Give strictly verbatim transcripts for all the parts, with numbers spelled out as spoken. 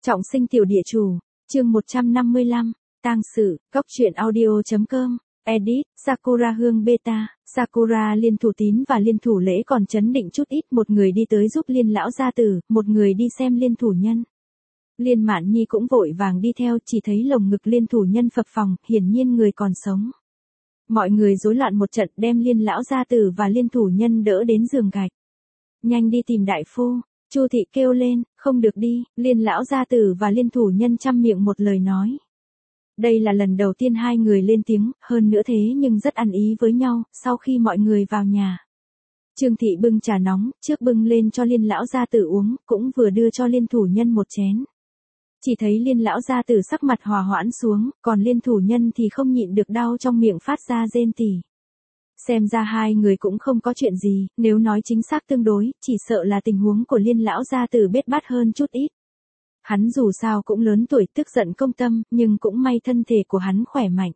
Trọng sinh tiểu địa chủ, chương một trăm năm mươi lăm, tang sự, góc truyện audio.com, edit, Sakura Hương Beta, Sakura Liên Thủ Tín và Liên Thủ Lễ còn chấn định chút ít, một người đi tới giúp Liên lão gia tử, một người đi xem Liên Thủ Nhân. Liên Mạn Nhi cũng vội vàng đi theo, chỉ thấy lồng ngực Liên Thủ Nhân phập phồng, hiển nhiên người còn sống. Mọi người rối loạn một trận, đem Liên lão gia tử và Liên Thủ Nhân đỡ đến giường gạch. Nhanh đi tìm đại phu. Chu thị kêu lên, không được đi, Liên lão gia tử và Liên Thủ Nhân chăm miệng một lời nói. Đây là lần đầu tiên hai người lên tiếng, hơn nữa thế nhưng rất ăn ý với nhau, sau khi mọi người vào nhà. Trương thị bưng trà nóng, trước bưng lên cho Liên lão gia tử uống, cũng vừa đưa cho Liên Thủ Nhân một chén. Chỉ thấy Liên lão gia tử sắc mặt hòa hoãn xuống, còn Liên Thủ Nhân thì không nhịn được đau trong miệng phát ra rên tỉ. Xem ra hai người cũng không có chuyện gì, nếu nói chính xác tương đối, chỉ sợ là tình huống của Liên lão gia tử bết bát hơn chút ít. Hắn dù sao cũng lớn tuổi, tức giận công tâm, nhưng cũng may thân thể của hắn khỏe mạnh.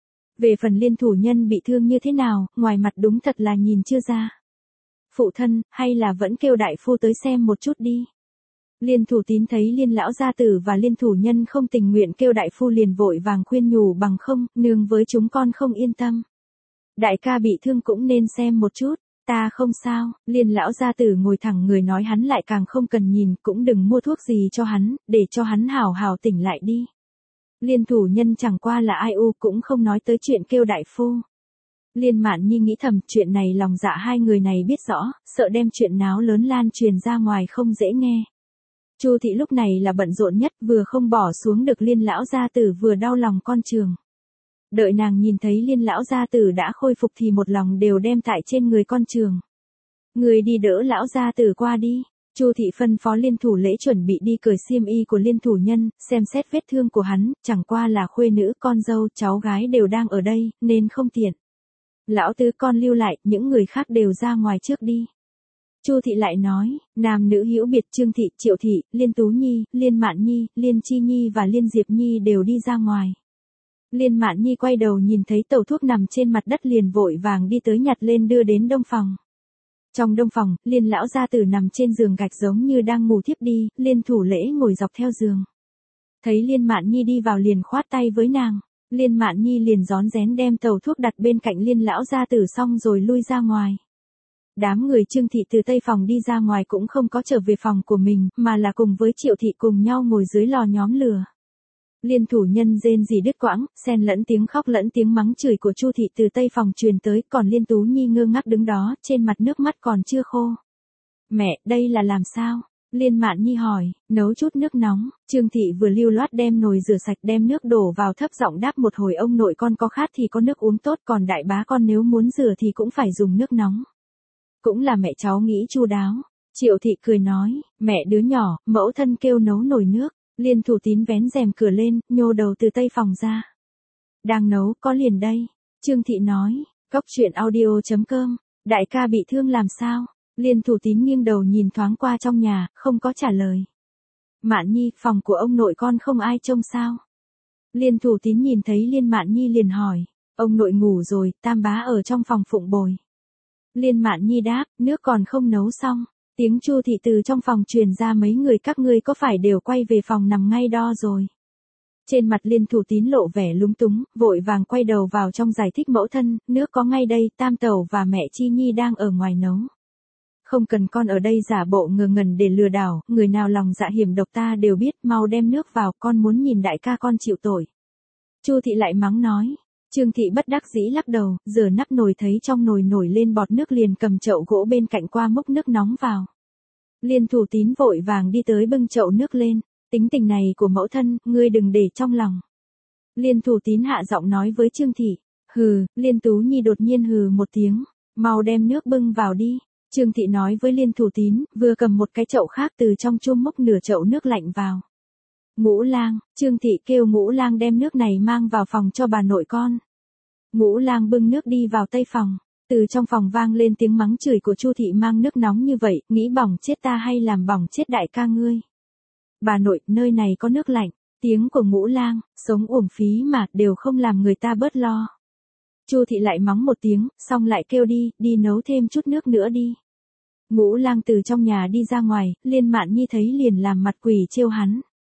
Về phần Liên Thủ Nhân bị thương như thế nào, ngoài mặt đúng thật là nhìn chưa ra. Phụ thân, hay là vẫn kêu đại phu tới xem một chút đi. Liên Thủ Tín thấy Liên lão gia tử và Liên Thủ Nhân không tình nguyện kêu đại phu liền vội vàng khuyên nhủ, bằng không, nương với chúng con không yên tâm. Đại ca bị thương cũng nên xem một chút, ta không sao. Liên lão gia tử ngồi thẳng người nói, hắn lại càng không cần nhìn, cũng đừng mua thuốc gì cho hắn, để cho hắn hào hào tỉnh lại đi. Liên Thủ Nhân chẳng qua là ai u, cũng không nói tới chuyện kêu đại phu. Liên Mạn Nhi nghĩ thầm, chuyện này lòng dạ hai người này biết rõ, sợ đem chuyện náo lớn lan truyền ra ngoài không dễ nghe. Chu thị lúc này là bận rộn nhất, vừa không bỏ xuống được Liên lão gia tử, vừa đau lòng con trường. Đợi nàng nhìn thấy Liên lão gia tử đã khôi phục thì một lòng đều đem tại trên người con trường. Người đi đỡ lão gia tử qua đi. Chu thị phân phó Liên Thủ Lễ chuẩn bị đi cởi xiêm y của Liên Thủ Nhân, xem xét vết thương của hắn, chẳng qua là khuê nữ, con dâu, cháu gái đều đang ở đây, nên không tiện. Lão tứ con lưu lại, những người khác đều ra ngoài trước đi. Chu thị lại nói, nam nữ hữu biệt, Trương thị, Triệu thị, Liên Tú Nhi, Liên Mạn Nhi, Liên Chi Nhi và Liên Diệp Nhi đều đi ra ngoài. Liên Mạn Nhi quay đầu nhìn thấy tàu thuốc nằm trên mặt đất liền vội vàng đi tới nhặt lên đưa đến đông phòng. Trong đông phòng, Liên lão gia tử nằm trên giường gạch giống như đang ngủ thiếp đi, Liên Thủ Lễ ngồi dọc theo giường. Thấy Liên Mạn Nhi đi vào liền khoát tay với nàng, Liên Mạn Nhi liền rón rén đem tàu thuốc đặt bên cạnh Liên lão gia tử xong rồi lui ra ngoài. Đám người Trương thị từ tây phòng đi ra ngoài cũng không có trở về phòng của mình, mà là cùng với Triệu thị cùng nhau ngồi dưới lò nhóm lửa. Liên Thủ Nhân rên rỉ đứt quãng, xen lẫn tiếng khóc lẫn tiếng mắng chửi của Chu thị từ tây phòng truyền tới, còn Liên Tú Nhi ngơ ngác đứng đó, trên mặt nước mắt còn chưa khô. Mẹ, đây là làm sao? Liên Mạn Nhi hỏi, nấu chút nước nóng. Trương thị vừa lưu loát đem nồi rửa sạch, đem nước đổ vào, thấp giọng đáp một hồi, ông nội con có khát thì có nước uống tốt, còn đại bá con nếu muốn rửa thì cũng phải dùng nước nóng. Cũng là mẹ cháu nghĩ chu đáo. Triệu thị cười nói, mẹ đứa nhỏ, mẫu thân kêu nấu nồi nước. Liên Thủ Tín vén rèm cửa lên, nhô đầu từ tây phòng ra. Đang nấu, có liền đây. Trương thị nói, góc truyện audio.com, đại ca bị thương làm sao? Liên Thủ Tín nghiêng đầu nhìn thoáng qua trong nhà, không có trả lời. Mạn Nhi, phòng của ông nội con không ai trông sao? Liên Thủ Tín nhìn thấy Liên Mạn Nhi liền hỏi, ông nội ngủ rồi, tam bá ở trong phòng phụng bồi. Liên Mạn Nhi đáp, nước còn không nấu xong. Tiếng Chu thị từ trong phòng truyền ra, mấy người các ngươi có phải đều quay về phòng nằm ngay đo rồi? Trên mặt Liên Thủ Tín lộ vẻ lúng túng, vội vàng quay đầu vào trong giải thích, mẫu thân, nước có ngay đây, tam tẩu và mẹ Chi Nhi đang ở ngoài nấu. Không cần con ở đây giả bộ ngơ ngẩn để lừa đảo, người nào lòng dạ hiểm độc ta đều biết, mau đem nước vào, con muốn nhìn đại ca con chịu tội. Chu thị lại mắng nói. Trương thị bất đắc dĩ lắc đầu, rửa nắp nồi thấy trong nồi nổi lên bọt nước liền cầm chậu gỗ bên cạnh qua múc nước nóng vào. Liên Thủ Tín vội vàng đi tới bưng chậu nước lên, tính tình này của mẫu thân, ngươi đừng để trong lòng. Liên Thủ Tín hạ giọng nói với Trương thị, hừ. Liên Tú Nhi đột nhiên hừ một tiếng, mau đem nước bưng vào đi. Trương thị nói với Liên Thủ Tín, vừa cầm một cái chậu khác từ trong chum múc nửa chậu nước lạnh vào. Ngũ Lang, Trương thị kêu Ngũ Lang đem nước này mang vào phòng cho bà nội con. Ngũ Lang bưng nước đi vào tây phòng, từ trong phòng vang lên tiếng mắng chửi của Chu thị, mang nước nóng như vậy, nghĩ bỏng chết ta hay làm bỏng chết đại ca ngươi. Bà nội, nơi này có nước lạnh. Tiếng của Ngũ Lang, sống uổng phí mà, đều không làm người ta bớt lo. Chu thị lại mắng một tiếng, xong lại kêu đi, đi nấu thêm chút nước nữa đi. Ngũ Lang từ trong nhà đi ra ngoài, Liên Mạn Nhi thấy liền làm mặt quỷ trêu hắn.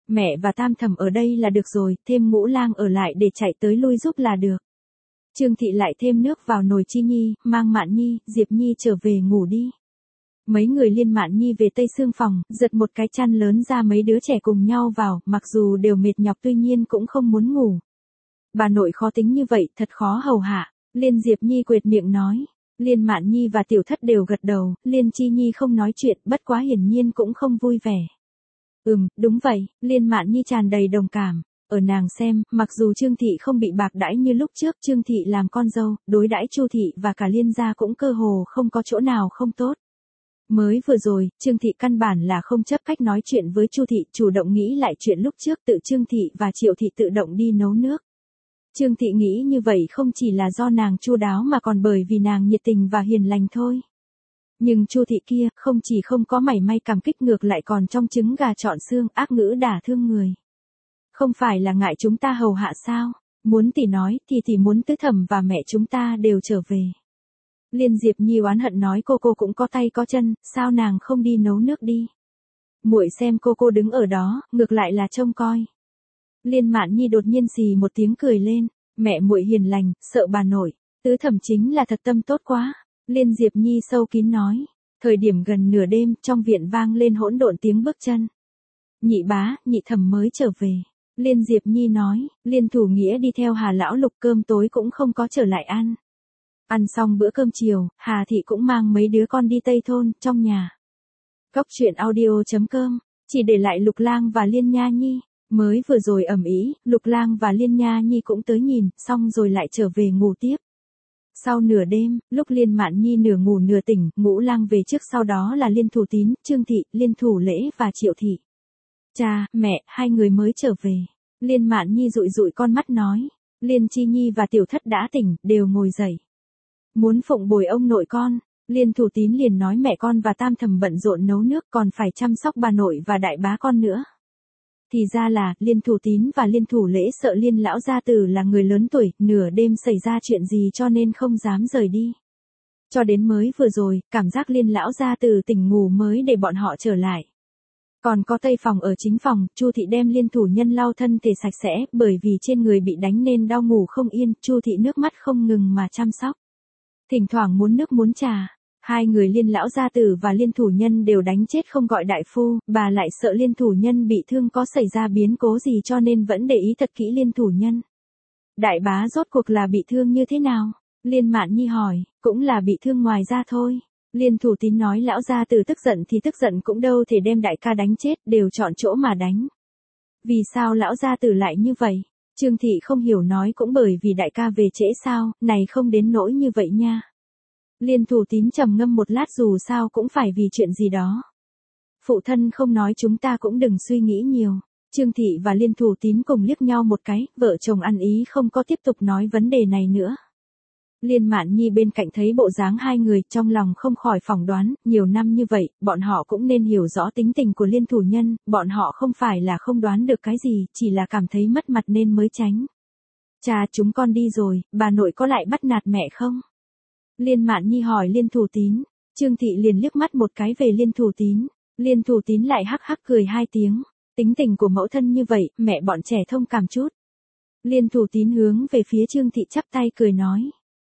Mẹ và tam thẩm ở đây là được rồi, thêm Ngũ Lang ở lại để chạy tới lui giúp là được. Trương Thị lại thêm nước vào nồi Chi Nhi, mang Mạn Nhi, Diệp Nhi trở về ngủ đi. Mấy người Liên Mạn Nhi về tây xương phòng, giật một cái chăn lớn ra mấy đứa trẻ cùng nhau vào, mặc dù đều mệt nhọc tuy nhiên cũng không muốn ngủ. Bà nội khó tính như vậy, thật khó hầu hạ. Liên Diệp Nhi quệt miệng nói. Liên Mạn Nhi và Tiểu Thất đều gật đầu, Liên Chi Nhi không nói chuyện, bất quá hiển nhiên cũng không vui vẻ. Ừm, đúng vậy, Liên Mạn Nhi tràn đầy đồng cảm. Ở nàng xem, mặc dù Trương Thị không bị bạc đãi như lúc trước, Trương Thị làm con dâu, đối đãi Chu Thị và cả Liên gia cũng cơ hồ không có chỗ nào không tốt. Mới vừa rồi, Trương Thị căn bản là không chấp cách nói chuyện với Chu Thị, chủ động nghĩ lại chuyện lúc trước, tự Trương Thị và Triệu Thị tự động đi nấu nước. Trương Thị nghĩ như vậy không chỉ là do nàng chu đáo mà còn bởi vì nàng nhiệt tình và hiền lành thôi. Nhưng Chu Thị kia, không chỉ không có mảy may cảm kích ngược lại còn trong trứng gà chọn xương, ác ngữ đả thương người. Không phải là ngại chúng ta hầu hạ sao? Muốn tỷ nói thì tỷ muốn tứ thẩm và mẹ chúng ta đều trở về. Liên Diệp Nhi oán hận nói cô cô cũng có tay có chân, sao nàng không đi nấu nước đi? Muội xem cô cô đứng ở đó, ngược lại là trông coi. Liên Mạn Nhi đột nhiên xì một tiếng cười lên, mẹ muội hiền lành, sợ bà nội, tứ thẩm chính là thật tâm tốt quá. Liên Diệp Nhi sâu kín nói, thời điểm gần nửa đêm, trong viện vang lên hỗn độn tiếng bước chân. Nhị bá, nhị thẩm mới trở về. Liên Diệp Nhi nói, Liên Thủ Nghĩa đi theo Hà lão Lục cơm tối cũng không có trở lại ăn. Ăn xong bữa cơm chiều, Hà Thị cũng mang mấy đứa con đi Tây Thôn, trong nhà. Góc truyện audio chấm com, chỉ để lại Lục Lang và Liên Nha Nhi. Mới vừa rồi ầm ĩ, Lục Lang và Liên Nha Nhi cũng tới nhìn, xong rồi lại trở về ngủ tiếp. Sau nửa đêm, lúc Liên Mạn Nhi nửa ngủ nửa tỉnh, Ngũ Lang về trước, sau đó là Liên Thủ Tín, Trương Thị, Liên Thủ Lễ và Triệu Thị. Cha, mẹ, hai người mới trở về. Liên Mạn Nhi dụi dụi con mắt nói. Liên Chi Nhi và Tiểu Thất đã tỉnh, đều ngồi dậy. Muốn phụng bồi ông nội con. Liên Thủ Tín liền nói mẹ con và tam thẩm bận rộn nấu nước, còn phải chăm sóc bà nội và đại bá con nữa. Thì ra là, Liên Thủ Tín và Liên Thủ Lễ sợ Liên lão gia tử là người lớn tuổi, nửa đêm xảy ra chuyện gì cho nên không dám rời đi. Cho đến mới vừa rồi, cảm giác Liên lão gia tử tỉnh ngủ mới để bọn họ trở lại. Còn có tây phòng ở chính phòng, Chu Thị đem Liên thủ nhân lau thân thể sạch sẽ, bởi vì trên người bị đánh nên đau ngủ không yên, Chu Thị nước mắt không ngừng mà chăm sóc. Thỉnh thoảng muốn nước muốn trà. Hai người Liên lão gia tử và Liên thủ nhân đều đánh chết không gọi đại phu, bà lại sợ Liên thủ nhân bị thương có xảy ra biến cố gì cho nên vẫn để ý thật kỹ Liên thủ nhân. Đại bá rốt cuộc là bị thương như thế nào? Liên Mạn Nhi hỏi, cũng là bị thương ngoài da thôi. Liên Thủ Tín nói lão gia tử tức giận thì tức giận cũng đâu thể đem đại ca đánh chết, đều chọn chỗ mà đánh. Vì sao lão gia tử lại như vậy? Trương Thị không hiểu nói cũng bởi vì đại ca về trễ sao, này không đến nỗi như vậy nha. Liên Thủ Tín trầm ngâm một lát, dù sao cũng phải vì chuyện gì đó. Phụ thân không nói chúng ta cũng đừng suy nghĩ nhiều. Trương Thị và Liên Thủ Tín cùng liếc nhau một cái, vợ chồng ăn ý không có tiếp tục nói vấn đề này nữa. Liên Mạn Nhi bên cạnh thấy bộ dáng hai người, trong lòng không khỏi phỏng đoán, nhiều năm như vậy, bọn họ cũng nên hiểu rõ tính tình của Liên thủ nhân, bọn họ không phải là không đoán được cái gì, chỉ là cảm thấy mất mặt nên mới tránh. Cha, chúng con đi rồi, bà nội có lại bắt nạt mẹ không? Liên Mạn Nhi hỏi Liên Thủ Tín. Trương Thị liền liếc mắt một cái về Liên Thủ Tín. Liên Thủ Tín lại hắc hắc cười hai tiếng. Tính tình của mẫu thân như vậy, mẹ bọn trẻ thông cảm chút. Liên Thủ Tín hướng về phía Trương Thị chắp tay cười nói.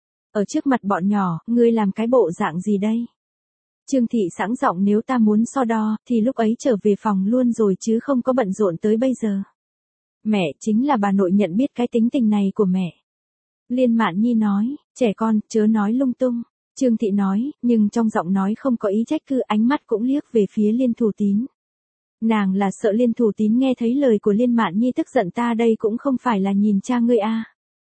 Ở trước mặt bọn nhỏ, ngươi làm cái bộ dạng gì đây? Trương Thị sẵn giọng, nếu ta muốn so đo, thì lúc ấy trở về phòng luôn rồi chứ không có bận rộn tới bây giờ. Mẹ, chính là bà nội nhận biết cái tính tình này của mẹ. Liên Mạn Nhi nói, trẻ con, chớ nói lung tung. Trương Thị nói, nhưng trong giọng nói không có ý trách cứ, ánh mắt cũng liếc về phía Liên Thủ Tín. Nàng là sợ Liên Thủ Tín nghe thấy lời của Liên Mạn Nhi tức giận, ta đây cũng không phải là nhìn cha ngươi a. À.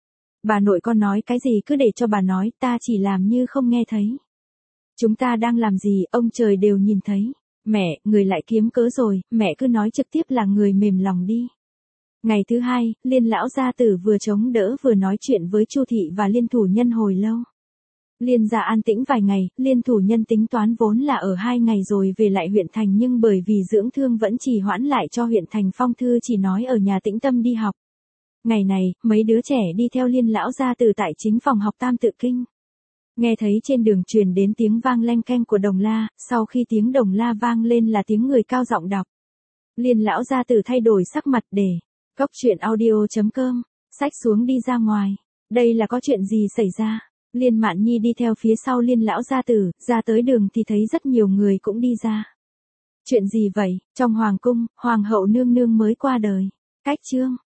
Bà nội con nói cái gì cứ để cho bà nói, ta chỉ làm như không nghe thấy. Chúng ta đang làm gì, ông trời đều nhìn thấy. Mẹ, người lại kiếm cớ rồi, mẹ cứ nói trực tiếp là người mềm lòng đi. Ngày thứ hai, Liên lão gia tử vừa chống đỡ vừa nói chuyện với Chu Thị và Liên thủ nhân hồi lâu. Liên gia an tĩnh vài ngày, Liên thủ nhân tính toán vốn là ở hai ngày rồi về lại huyện thành, nhưng bởi vì dưỡng thương vẫn trì hoãn lại cho huyện thành phong thư chỉ nói ở nhà tĩnh tâm đi học. Ngày này, mấy đứa trẻ đi theo Liên lão gia tử tại chính phòng học Tam Tự Kinh. Nghe thấy trên đường truyền đến tiếng vang leng keng của đồng la, sau khi tiếng đồng la vang lên là tiếng người cao giọng đọc. Liên lão gia tử thay đổi sắc mặt để. Cốc truyện audio.com. Xách xuống đi ra ngoài. Đây là có chuyện gì xảy ra? Liên Mạn Nhi đi theo phía sau Liên lão gia tử, ra tới đường thì thấy rất nhiều người cũng đi ra. Chuyện gì vậy? Trong hoàng cung, hoàng hậu nương nương mới qua đời. Cách chương.